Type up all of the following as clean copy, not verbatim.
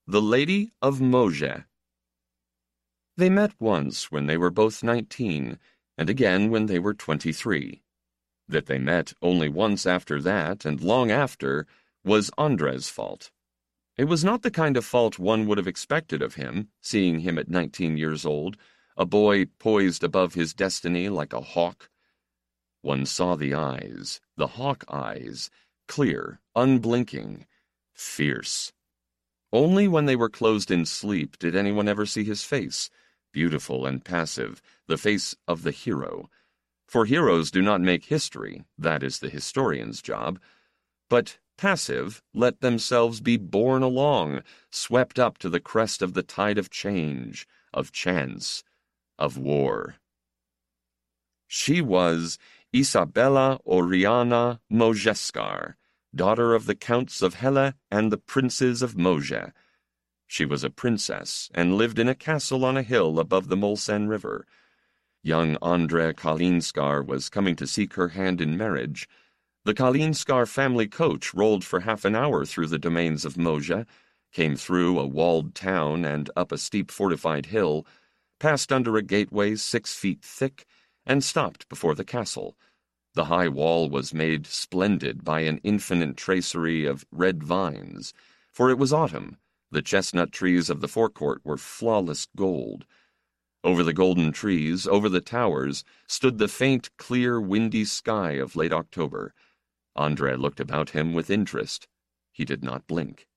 The Lady of Moja. They met once when they were both 19, and again when they were 23. That they met only once after that, and long after, was André's fault. It was not the kind of fault one would have expected of him, seeing him at 19 years old, a boy poised above his destiny like a hawk. One saw the eyes, the hawk eyes, clear, unblinking, fierce. Only when they were closed in sleep did anyone ever see his face, beautiful and passive, the face of the hero. For heroes do not make history, that is the historian's job, but passive let themselves be borne along, swept up to the crest of the tide of change, of chance, of war. She was Isabella Oriana Mojescar, daughter of the Counts of Helle and the Princes of Moja. She was a princess and lived in a castle on a hill above the Molsen River. Young André Kalinskar was coming to seek her hand in marriage. The Kalinskar family coach rolled for half an hour through the domains of Moja, came through a walled town and up a steep fortified hill, passed under a gateway 6 feet thick, and stopped before the castle. The high wall was made splendid by an infinite tracery of red vines, for it was autumn. The chestnut trees of the forecourt were flawless gold. Over the golden trees, over the towers, stood the faint, clear, windy sky of late October. André looked about him with interest. He did not blink.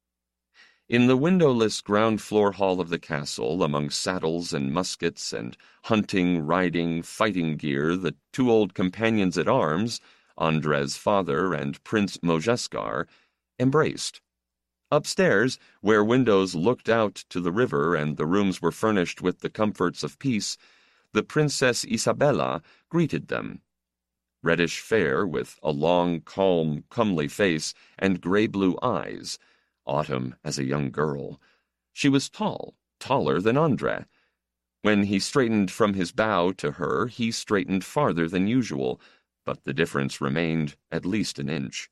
In the windowless ground-floor hall of the castle, among saddles and muskets and hunting, riding, fighting gear, the 2 old companions-at-arms, André's father and Prince Mojescar, embraced. Upstairs, where windows looked out to the river and the rooms were furnished with the comforts of peace, the Princess Isabella greeted them. Reddish fair, with a long, calm, comely face and gray-blue eyes, autumn as a young girl. She was tall, taller than André. When he straightened from his bow to her, he straightened farther than usual, but the difference remained at least an inch.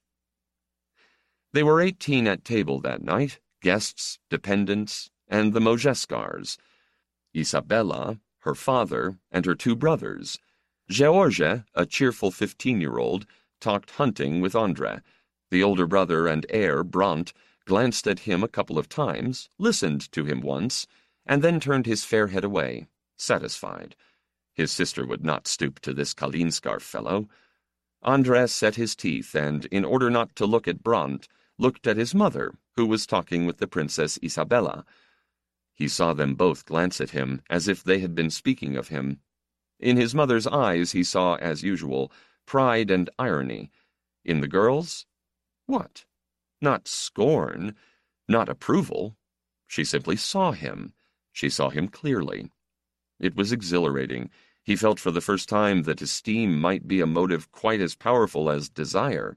They were 18 at table that night, guests, dependents, and the Mojescars. Isabella, her father, and her 2 brothers. Georges, a cheerful 15-year-old, talked hunting with André. The older brother and heir, Brant, glanced at him a couple of times, listened to him once, and then turned his fair head away, satisfied. His sister would not stoop to this Kalinskar fellow. André set his teeth and, in order not to look at Brant, looked at his mother, who was talking with the Princess Isabella. He saw them both glance at him, as if they had been speaking of him. In his mother's eyes he saw, as usual, pride and irony. In the girl's? What? Not scorn, not approval. She simply saw him. She saw him clearly. It was exhilarating. He felt for the first time that esteem might be a motive quite as powerful as desire.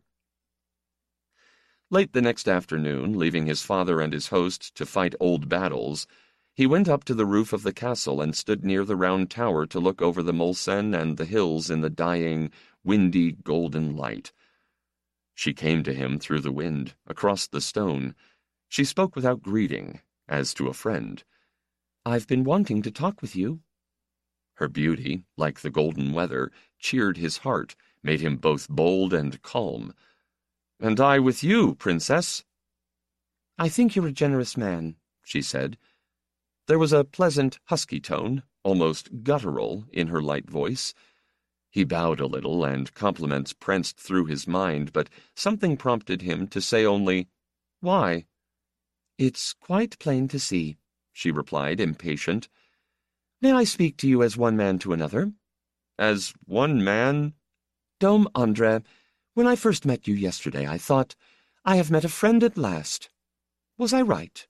Late the next afternoon, leaving his father and his host to fight old battles, he went up to the roof of the castle and stood near the round tower to look over the Molsen and the hills in the dying, windy, golden light. She came to him through the wind, across the stone. She spoke without greeting, as to a friend. "I've been wanting to talk with you." Her beauty, like the golden weather, cheered his heart, made him both bold and calm. "And I with you, Princess." "I think you're a generous man," she said. There was a pleasant, husky tone, almost guttural, in her light voice. He bowed a little, and compliments pranced through his mind, but something prompted him to say only, "Why?" "It's quite plain to see," she replied, impatient. "May I speak to you as one man to another?" "As one man?" "Dom André, when I first met you yesterday, I thought, I have met a friend at last. Was I right?"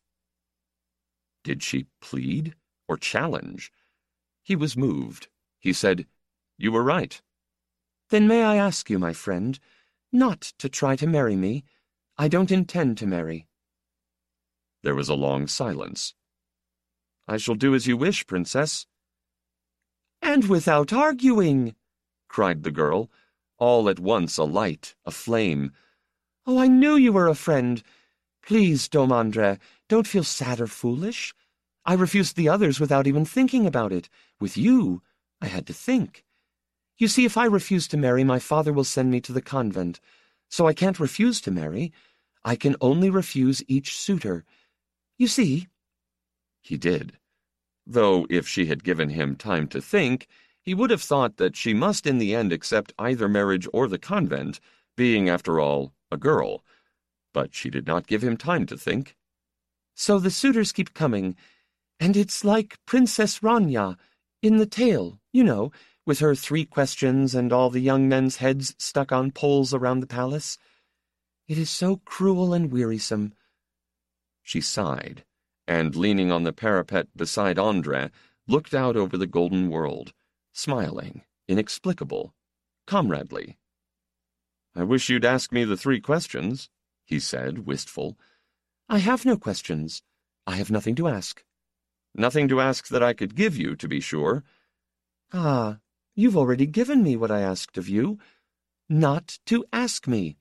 Did she plead or challenge? He was moved. He said, "You were right." "Then may I ask you, my friend, not to try to marry me? I don't intend to marry." There was a long silence. "I shall do as you wish, Princess." "And without arguing!" cried the girl, all at once alight, aflame. "Oh, I knew you were a friend. Please, Dom André, Don't feel sad or foolish. I refused the others without even thinking about it. With you, I had to think. You see, if I refuse to marry, my father will send me to the convent. So I can't refuse to marry. I can only refuse each suitor. You see?" He did. Though if she had given him time to think, he would have thought that she must in the end accept either marriage or the convent, being, after all, a girl. But she did not give him time to think. "So the suitors keep coming, and it's like Princess Rania in the tale, you know, with her 3 questions and all the young men's heads stuck on poles around the palace. It is so cruel and wearisome." She sighed, and leaning on the parapet beside André, looked out over the golden world, smiling, inexplicable, comradely. "I wish you'd ask me the 3 questions," he said, wistful. "I have no questions. I have nothing to ask." "Nothing to ask that I could give you, to be sure." "Ah, you've already given me what I asked of you. Not to ask me."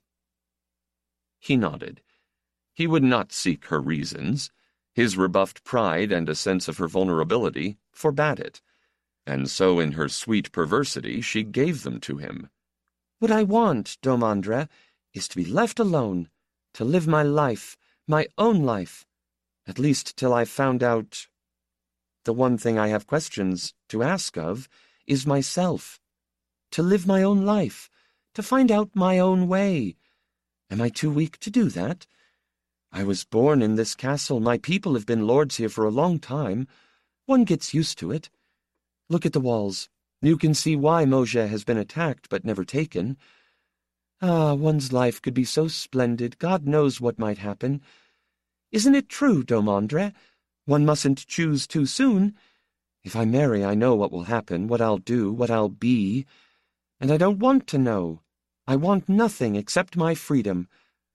He nodded. He would not seek her reasons. His rebuffed pride and a sense of her vulnerability forbade it. And so in her sweet perversity she gave them to him. "What I want, Dom André, is to be left alone, to live my life, my own life, at least till I've found out. The one thing I have questions to ask of is myself. To live my own life, to find out my own way. Am I too weak to do that? I was born in this castle. My people have been lords here for a long time. One gets used to it. Look at the walls. You can see why Moget has been attacked but never taken. Ah, one's life could be so splendid. God knows what might happen. Isn't it true, Dom André? One mustn't choose too soon. If I marry, I know what will happen, what I'll do, what I'll be. And I don't want to know. I want nothing except my freedom."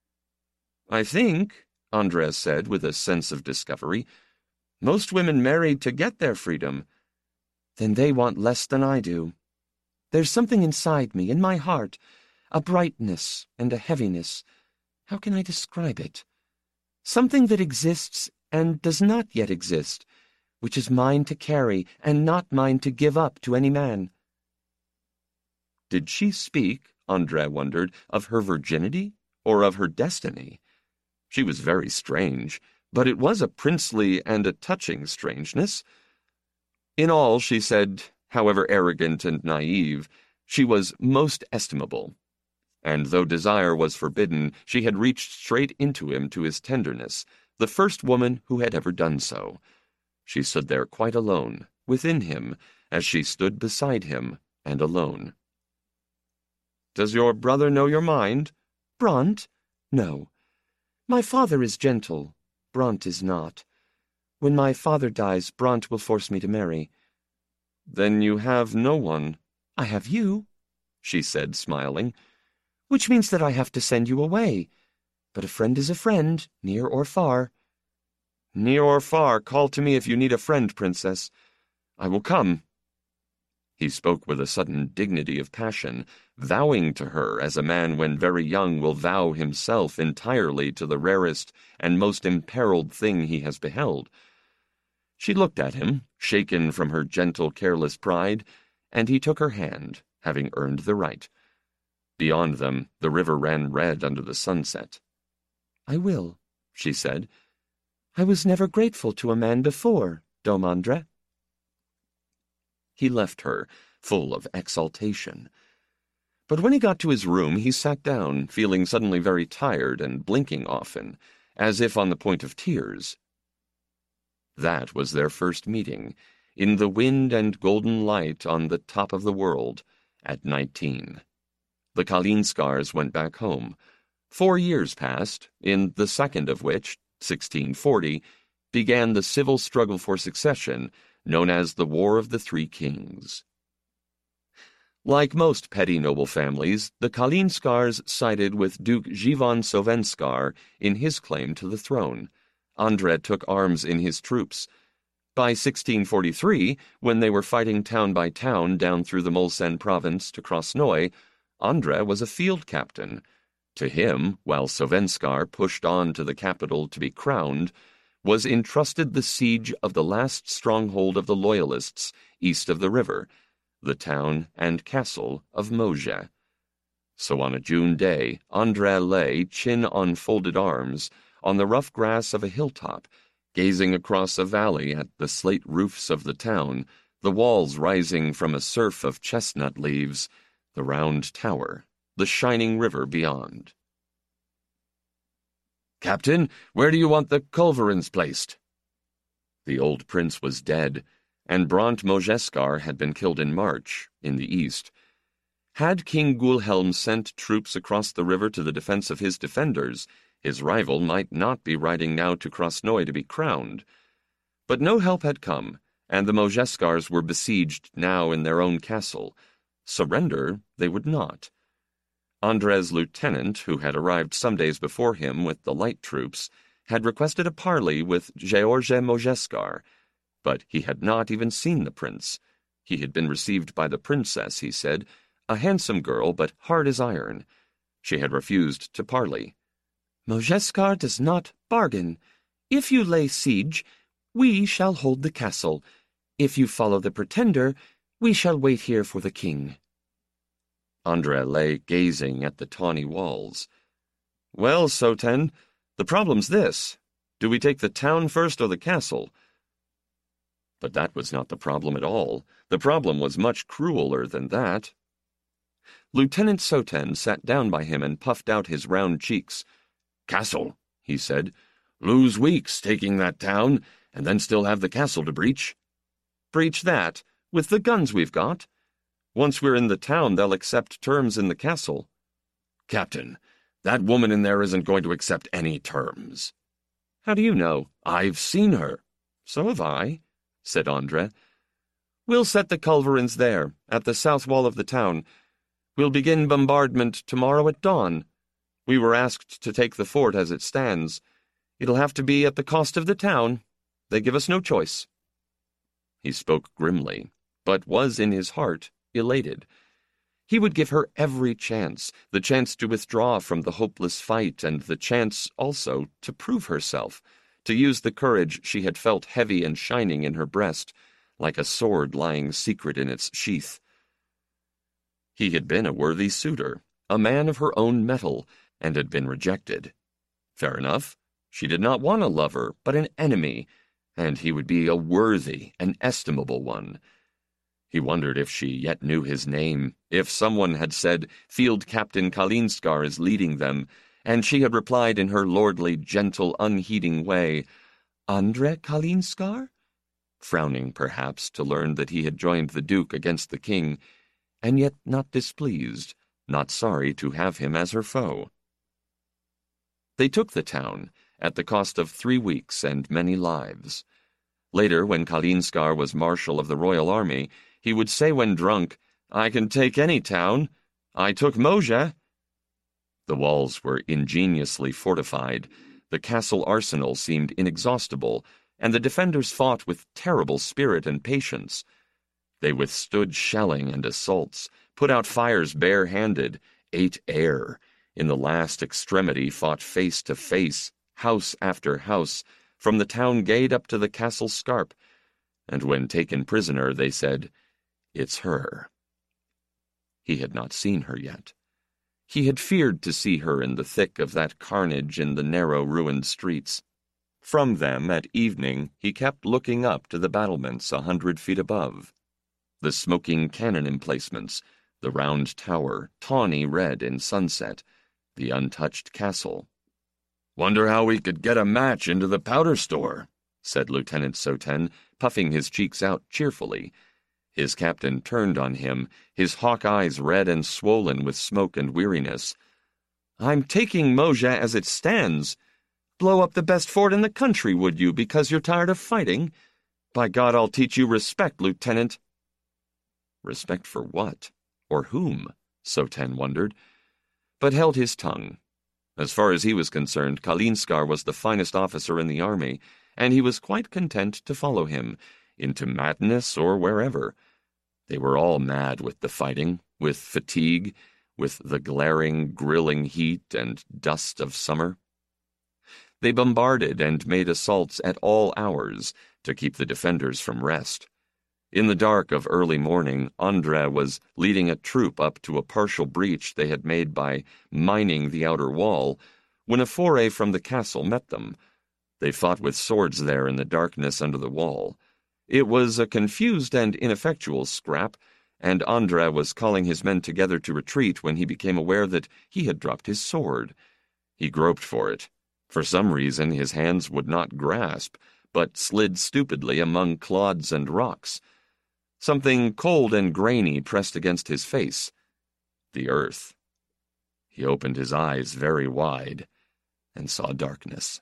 "I think," André said with a sense of discovery, "most women marry to get their freedom." "Then they want less than I do. There's something inside me, in my heart, a brightness and a heaviness. How can I describe it? Something that exists and does not yet exist, which is mine to carry and not mine to give up to any man." Did she speak, André wondered, of her virginity or of her destiny? She was very strange, but it was a princely and a touching strangeness. In all, she said, however arrogant and naive, she was most estimable. And though desire was forbidden, she had reached straight into him to his tenderness, the first woman who had ever done so. She stood there quite alone, within him, as she stood beside him, and alone. "Does your brother know your mind?" "Brant? No. My father is gentle. Brant is not. When my father dies, Brant will force me to marry." "Then you have no one." "I have you," she said, smiling. "Which means that I have to send you away. But a friend is a friend, near or far." "Near or far, call to me if you need a friend, Princess. I will come." He spoke with a sudden dignity of passion, vowing to her as a man when very young will vow himself entirely to the rarest and most imperiled thing he has beheld. She looked at him, shaken from her gentle, careless pride, and he took her hand, having earned the right. Beyond them, the river ran red under the sunset. "I will," she said. "I was never grateful to a man before, Dom André." He left her, full of exultation. But when he got to his room, he sat down, feeling suddenly very tired and blinking often, as if on the point of tears. That was their first meeting, in the wind and golden light on the top of the world, at 19. The Kalinskars went back home. 4 years passed, in the second of which, 1640, began the civil struggle for succession, known as the War of the Three Kings. Like most petty noble families, the Kalinskars sided with Duke Jivan Sovenskar in his claim to the throne. André took arms in his troops. By 1643, when they were fighting town by town down through the Mulsanne province to Krasnoy, André was a field captain. To him, while Sovenskar pushed on to the capital to be crowned, was entrusted the siege of the last stronghold of the Loyalists east of the river, the town and castle of Moja. So on a June day, André lay, chin on folded arms, on the rough grass of a hilltop, gazing across a valley at the slate roofs of the town, the walls rising from a surf of chestnut leaves, the round tower, the shining river beyond. "Captain, where do you want the culverins placed?" The old prince was dead, and Brant Mojeskar had been killed in March, in the east. Had King Guilhelm sent troops across the river to the defense of his defenders, his rival might not be riding now to Krasnoy to be crowned. But no help had come, and the Mojeskars were besieged now in their own castle. Surrender they would not. André's lieutenant, who had arrived some days before him with the light troops, had requested a parley with George Mojeskar, but he had not even seen the prince. He had been received by the princess, he said, a handsome girl but hard as iron. She had refused to parley. "Mojeskar does not bargain. If you lay siege, we shall hold the castle. If you follow the pretender, we shall wait here for the king." André lay gazing at the tawny walls. "Well, Soten, the problem's this. Do we take the town first or the castle?" But that was not the problem at all. The problem was much crueler than that. Lieutenant Soten sat down by him and puffed out his round cheeks. "Castle," he said. "Lose weeks taking that town, and then still have the castle to breach." "Breach that, with the guns we've got. Once we're in the town, they'll accept terms in the castle." "Captain, that woman in there isn't going to accept any terms." "How do you know?" "I've seen her." "So have I," said André. "We'll set the culverins there, at the south wall of the town. We'll begin bombardment tomorrow at dawn. We were asked to take the fort as it stands. It'll have to be at the cost of the town. They give us no choice." He spoke grimly, but was in his heart elated. He would give her every chance, the chance to withdraw from the hopeless fight and the chance, also, to prove herself, to use the courage she had felt heavy and shining in her breast, like a sword lying secret in its sheath. He had been a worthy suitor, a man of her own mettle, and had been rejected. Fair enough. She did not want a lover, but an enemy, and he would be a worthy, an estimable one. He wondered if she yet knew his name, if someone had said, "Field Captain Kalinskar is leading them," and she had replied in her lordly, gentle, unheeding way, "André Kalinskar?" frowning, perhaps, to learn that he had joined the Duke against the king, and yet not displeased, not sorry to have him as her foe. They took the town, at the cost of 3 weeks and many lives. Later, when Kalinskar was marshal of the royal army, he would say when drunk, "I can take any town. I took Moja." The walls were ingeniously fortified, the castle arsenal seemed inexhaustible, and the defenders fought with terrible spirit and patience. They withstood shelling and assaults, put out fires bare-handed, ate air, in the last extremity fought face to face, house after house, from the town gate up to the castle scarp, and when taken prisoner they said, "It's her." He had not seen her yet. He had feared to see her in the thick of that carnage in the narrow ruined streets. From them, at evening, he kept looking up to the battlements 100 feet above. The smoking cannon emplacements, the round tower, tawny red in sunset, the untouched castle. "Wonder how we could get a match into the powder store," said Lieutenant Soten, puffing his cheeks out cheerfully. His captain turned on him, his hawk eyes red and swollen with smoke and weariness. "I'm taking Moja as it stands. Blow up the best fort in the country, would you, because you're tired of fighting? By God, I'll teach you respect, Lieutenant." Respect for what? Or whom? Soten wondered, but held his tongue. As far as he was concerned, Kalinskar was the finest officer in the army, and he was quite content to follow him, into madness or wherever. They were all mad with the fighting, with fatigue, with the glaring, grilling heat and dust of summer. They bombarded and made assaults at all hours to keep the defenders from rest. In the dark of early morning, André was leading a troop up to a partial breach they had made by mining the outer wall, when a foray from the castle met them. They fought with swords there in the darkness under the wall. It was a confused and ineffectual scrap, and André was calling his men together to retreat when he became aware that he had dropped his sword. He groped for it. For some reason his hands would not grasp, but slid stupidly among clods and rocks. Something cold and grainy pressed against his face. The earth. He opened his eyes very wide and saw darkness.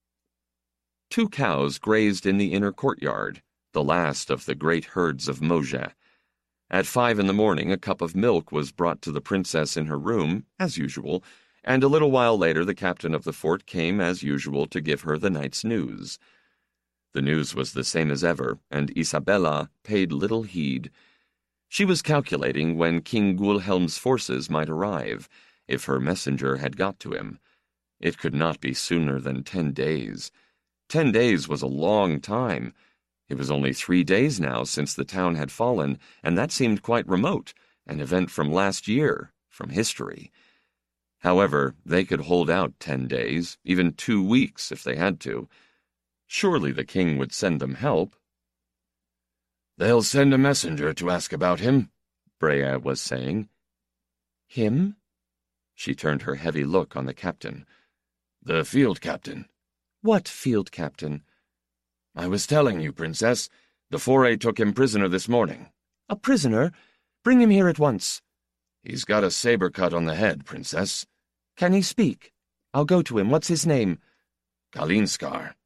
2 cows grazed in the inner courtyard, the last of the great herds of Moja. At 5 in the morning, a cup of milk was brought to the princess in her room, as usual, and a little while later the captain of the fort came as usual to give her the night's news. The news was the same as ever, and Isabella paid little heed. She was calculating when King Guilhelm's forces might arrive, if her messenger had got to him. It could not be sooner than 10 days. 10 days was a long time. It was only 3 days now since the town had fallen, and that seemed quite remote, an event from last year, from history. However, they could hold out 10 days, even 2 weeks if they had to. Surely the king would send them help. "They'll send a messenger to ask about him," Brea was saying. "Him?" She turned her heavy look on the captain. "The field captain." "What field captain?" "I was telling you, Princess. The foray took him prisoner this morning." "A prisoner? Bring him here at once." "He's got a saber cut on the head, Princess." "Can he speak? I'll go to him. What's his name?" "Kalinskar."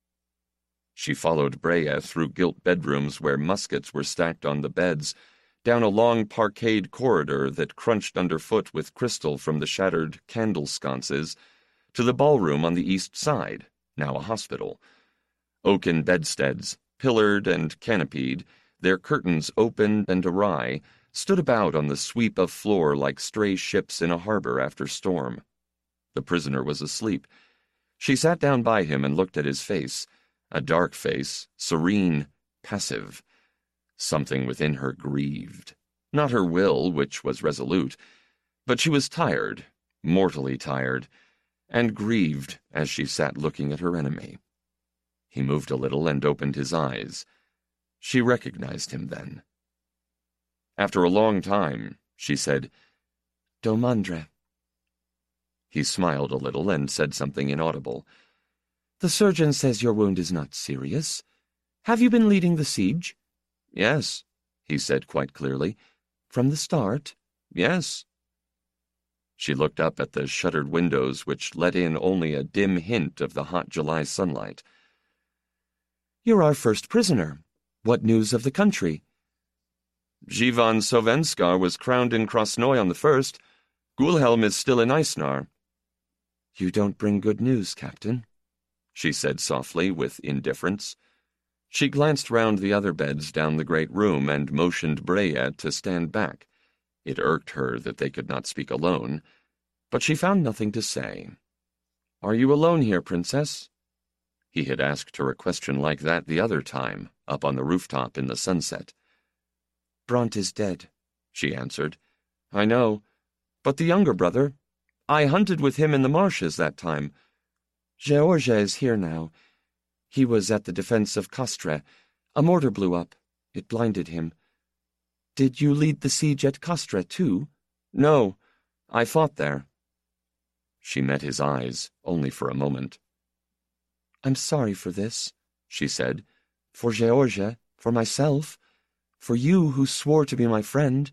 She followed Brea through gilt bedrooms where muskets were stacked on the beds, down a long parquetred corridor that crunched underfoot with crystal from the shattered candle sconces, to the ballroom on the east side, now a hospital. Oaken bedsteads, pillared and canopied, their curtains open and awry, stood about on the sweep of floor like stray ships in a harbor after storm. The prisoner was asleep. She sat down by him and looked at his face, a dark face, serene, passive. Something within her grieved. Not her will, which was resolute, but she was tired, mortally tired, and grieved as she sat looking at her enemy. He moved a little and opened his eyes. She recognized him then. After a long time, she said, "Domandre." He smiled a little and said something inaudible. "The surgeon says your wound is not serious. Have you been leading the siege?" "Yes," he said quite clearly. "From the start?" "Yes." She looked up at the shuttered windows which let in only a dim hint of the hot July sunlight. "You're our first prisoner. What news of the country?" "Jivan Sovenskar was crowned in Krasnoy on the 1st. Guilhelm is still in Eisnar." "You don't bring good news, Captain," she said softly, with indifference. She glanced round the other beds down the great room and motioned Brea to stand back. It irked her that they could not speak alone, but she found nothing to say. "Are you alone here, Princess?" He had asked her a question like that the other time, up on the rooftop in the sunset. "Brant is dead," she answered. "I know. But the younger brother? I hunted with him in the marshes that time. Georges is here now. He was at the defense of Castres. A mortar blew up. It blinded him. Did you lead the siege at Castres, too?" "No. I fought there." She met his eyes, only for a moment. "I'm sorry for this," she said. "For Georges, for myself, for you who swore to be my friend."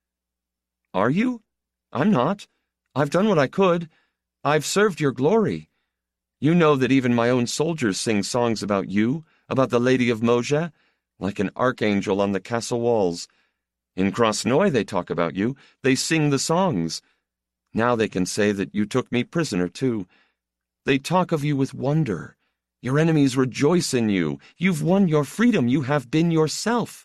"Are you? I'm not. I've done what I could. I've served your glory. You know that even my own soldiers sing songs about you, about the Lady of Moja, like an archangel on the castle walls. In Krasnoy they talk about you. They sing the songs. Now they can say that you took me prisoner, too. They talk of you with wonder. Your enemies rejoice in you. You've won your freedom. You have been yourself."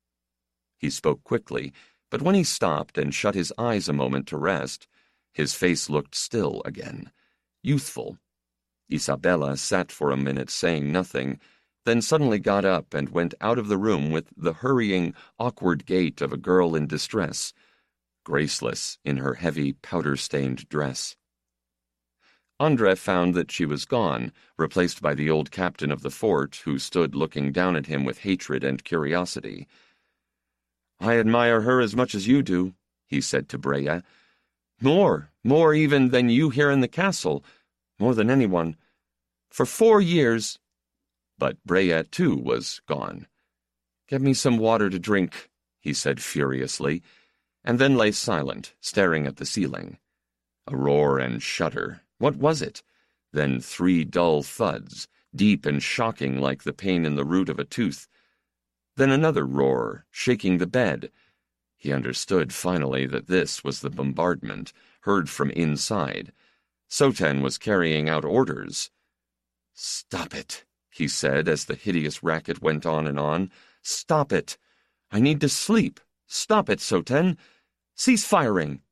He spoke quickly, but when he stopped and shut his eyes a moment to rest, his face looked still again, youthful. Isabella sat for a minute saying nothing, then suddenly got up and went out of the room with the hurrying, awkward gait of a girl in distress, graceless in her heavy, powder-stained dress. André found that she was gone, replaced by the old captain of the fort, who stood looking down at him with hatred and curiosity. "I admire her as much as you do," he said to Brea. More even than you here in the castle, more than anyone. For 4 years—" But Brea, too, was gone. "Get me some water to drink," he said furiously, and then lay silent, staring at the ceiling. A roar and shudder. What was it? Then 3 dull thuds, deep and shocking like the pain in the root of a tooth. Then another roar, shaking the bed. He understood finally that this was the bombardment, heard from inside. Soten was carrying out orders. "Stop it," he said as the hideous racket went on and on. "Stop it. I need to sleep. Stop it, Soten. Cease firing."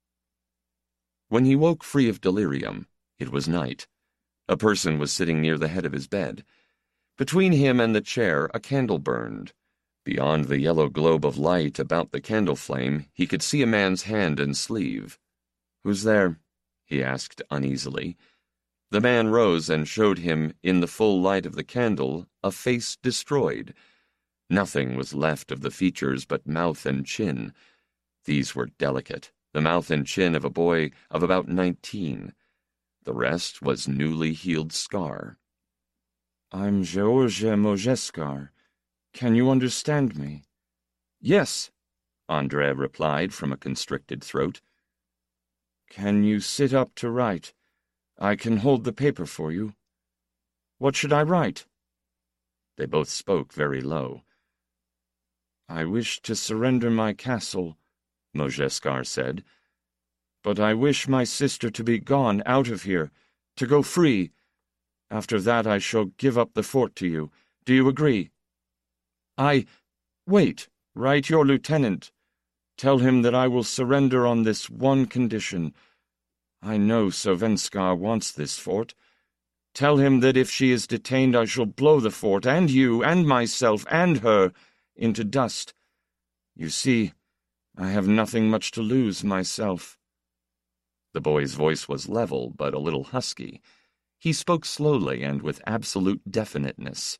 When he woke free of delirium, it was night. A person was sitting near the head of his bed. Between him and the chair a candle burned. Beyond the yellow globe of light about the candle flame, he could see a man's hand and sleeve. "Who's there?" he asked uneasily. The man rose and showed him, in the full light of the candle, a face destroyed. Nothing was left of the features but mouth and chin. These were delicate, the mouth and chin of a boy of about 19. The rest was newly healed scar. "I'm Georges Mojeskar. Can you understand me?" "Yes," André replied from a constricted throat. "Can you sit up to write? I can hold the paper for you." "What should I write?" They both spoke very low. "I wish to surrender my castle," Mojeskar said. "But I wish my sister to be gone out of here, to go free. After that I shall give up the fort to you. Do you agree?" Wait, write your lieutenant. Tell him that I will surrender on this one condition. I know Svenskar wants this fort. Tell him that if she is detained I shall blow the fort, and you, and myself, and her, into dust. You see, I have nothing much to lose myself." The boy's voice was level, but a little husky. He spoke slowly and with absolute definiteness.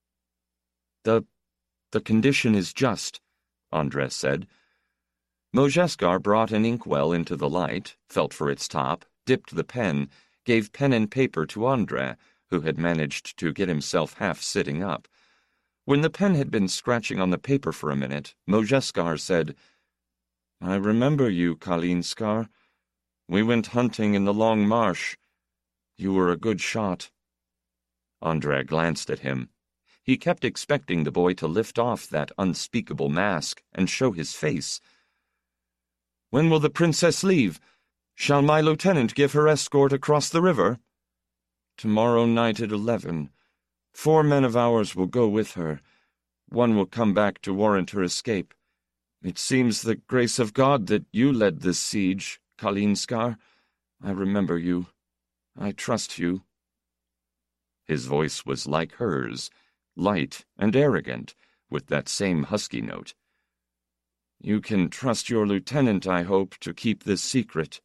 The condition is just," André said. Mojeskar brought an inkwell into the light, felt for its top, dipped the pen, gave pen and paper to André, who had managed to get himself half sitting up. When the pen had been scratching on the paper for a minute, Mojeskar said, "I remember you, Kalinskar. We went hunting in the Long Marsh. You were a good shot." André glanced at him. He kept expecting the boy to lift off that unspeakable mask and show his face. "When will the princess leave? Shall my lieutenant give her escort across the river?" "Tomorrow night at 11. 4 men of ours will go with her. One will come back to warrant her escape. It seems the grace of God that you led this siege, Kalinskar. I remember you. I trust you." His voice was like hers, light and arrogant, with that same husky note. "You can trust your lieutenant, I hope, to keep this secret."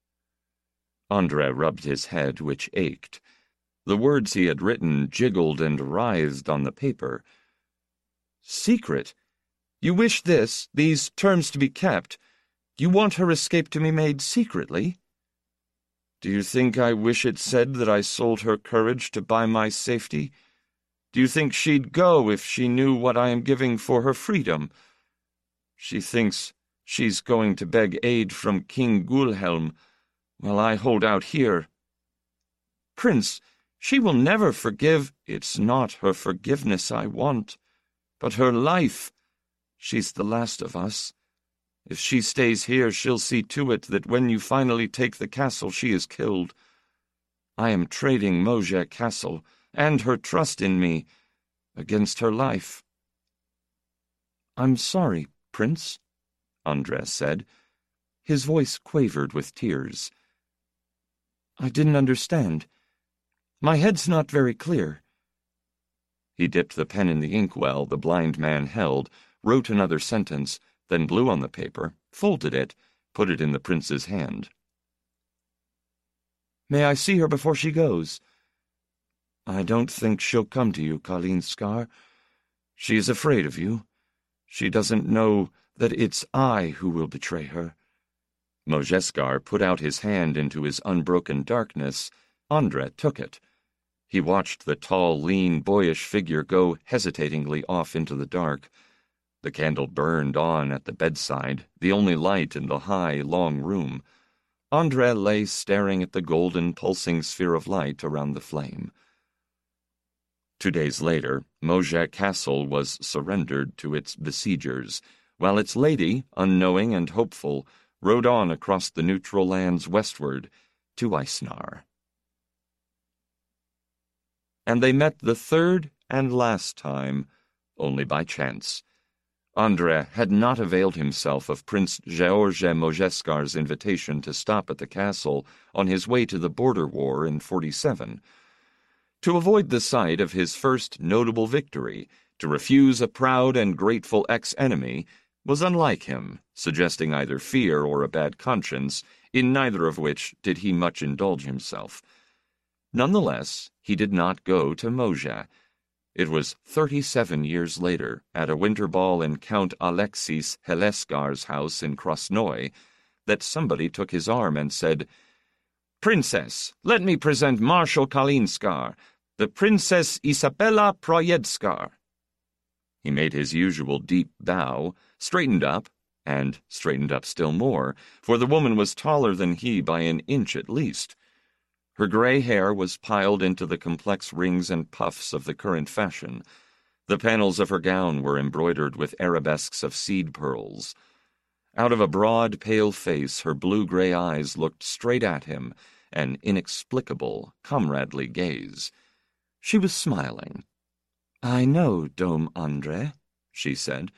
André rubbed his head, which ached. The words he had written jiggled and writhed on the paper. "Secret? You wish these terms to be kept? You want her escape to be made secretly?" "Do you think I wish it said that I sold her courage to buy my safety? Do you think she'd go if she knew what I am giving for her freedom? She thinks she's going to beg aid from King Gulhelm, while I hold out here." "Prince, she will never forgive—" "It's not her forgiveness I want, but her life. She's the last of us. If she stays here, she'll see to it that when you finally take the castle, she is killed. I am trading Moja Castle, and her trust in me, against her life." "I'm sorry, Prince," André said. His voice quavered with tears. "I didn't understand. My head's not very clear." He dipped the pen in the inkwell the blind man held, wrote another sentence, then blew on the paper, folded it, put it in the prince's hand. "May I see her before she goes?" "I don't think she'll come to you, Kalinskar. She is afraid of you. She doesn't know that it's I who will betray her." Mojeskar put out his hand into his unbroken darkness. André took it. He watched the tall, lean, boyish figure go hesitatingly off into the dark. The candle burned on at the bedside, the only light in the high, long room. André lay staring at the golden, pulsing sphere of light around the flame. 2 days later, Moja Castle was surrendered to its besiegers, while its lady, unknowing and hopeful, rode on across the neutral lands westward to Isnar. And they met the third and last time, only by chance. André had not availed himself of Prince George Mojeskar's invitation to stop at the castle on his way to the border war in 47. To avoid the sight of his first notable victory, to refuse a proud and grateful ex-enemy, was unlike him, suggesting either fear or a bad conscience, in neither of which did he much indulge himself. Nonetheless, he did not go to Moja. It was 37 years later, at a winter ball in Count Alexis Heleskar's house in Krasnoy, that somebody took his arm and said, "Princess, let me present Marshal Kalinskar, the Princess Isabella Proyedskar." He made his usual deep bow, straightened up, and straightened up still more, for the woman was taller than he by an inch at least. Her gray hair was piled into the complex rings and puffs of the current fashion. The panels of her gown were embroidered with arabesques of seed pearls. Out of a broad, pale face, her blue-gray eyes looked straight at him, an inexplicable, comradely gaze. She was smiling. "I know, Dom André," she said.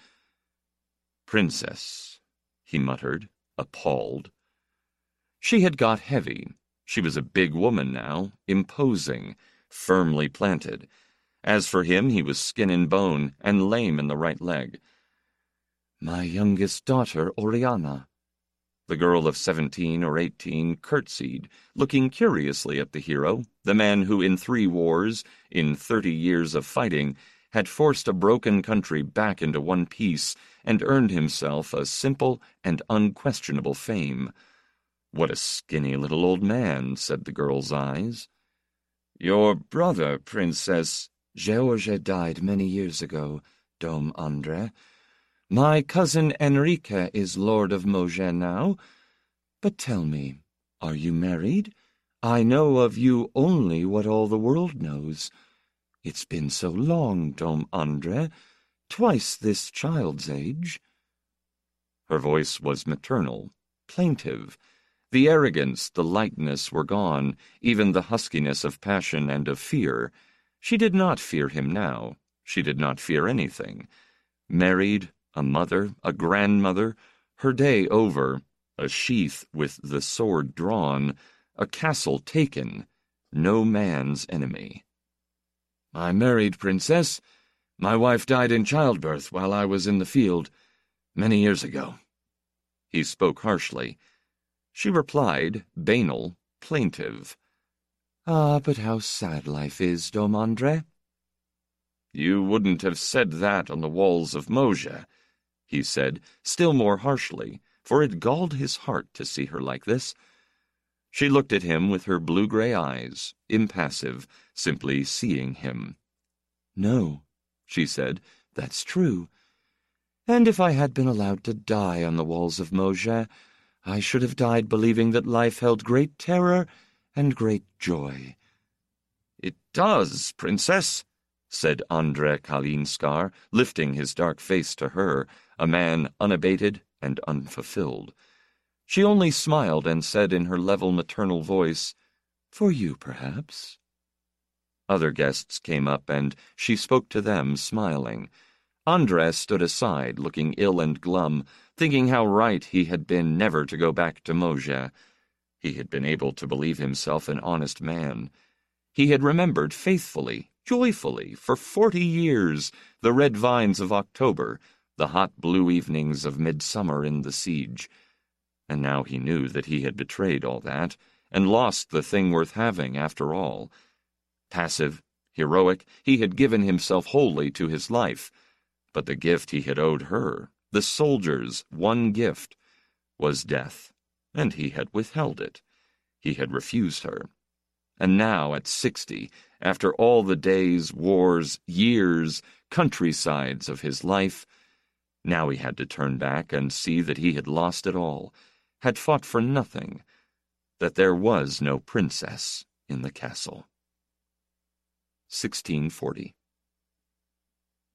"Princess," he muttered, appalled. She had got heavy. She was a big woman now, imposing, firmly planted. As for him, he was skin and bone, and lame in the right leg. "My youngest daughter, Oriana." The girl of 17 or 18 curtsied, looking curiously at the hero, the man who in 3 wars, in 30 years of fighting, had forced a broken country back into one piece and earned himself a simple and unquestionable fame. "What a skinny little old man," said the girl's eyes. "Your brother, Princess..." "George died many years ago, Dom André. My cousin Enrique is Lord of Moja now. But tell me, are you married? I know of you only what all the world knows. It's been so long, Dom André, twice this child's age." Her voice was maternal, plaintive. The arrogance, the lightness were gone, even the huskiness of passion and of fear. She did not fear him now. She did not fear anything. Married, a mother, a grandmother, her day over, a sheath with the sword drawn, a castle taken, no man's enemy. "I married, Princess. My wife died in childbirth while I was in the field, many years ago." He spoke harshly. She replied, banal, plaintive. "Ah, but how sad life is, Dom André." "You wouldn't have said that on the walls of Moja," he said, still more harshly, for it galled his heart to see her like this. She looked at him with her blue-gray eyes, impassive, simply seeing him. "No," she said, "that's true. And if I had been allowed to die on the walls of Moja, I should have died believing that life held great terror and great joy." "It does, Princess," said André Kalinskar, lifting his dark face to her, a man unabated and unfulfilled. She only smiled and said in her level maternal voice, "For you, perhaps." Other guests came up, and she spoke to them, smiling. André stood aside, looking ill and glum, thinking how right he had been never to go back to Moja. He had been able to believe himself an honest man. He had remembered faithfully, joyfully, for 40 years, the red vines of October, the hot blue evenings of midsummer in the siege. And now he knew that he had betrayed all that, and lost the thing worth having after all. Passive, heroic, he had given himself wholly to his life, but the gift he had owed her, the soldier's one gift, was death, and he had withheld it. He had refused her. And now, at 60, after all the days, wars, years, countrysides of his life, now he had to turn back and see that he had lost it all, had fought for nothing, that there was no princess in the castle. 1640.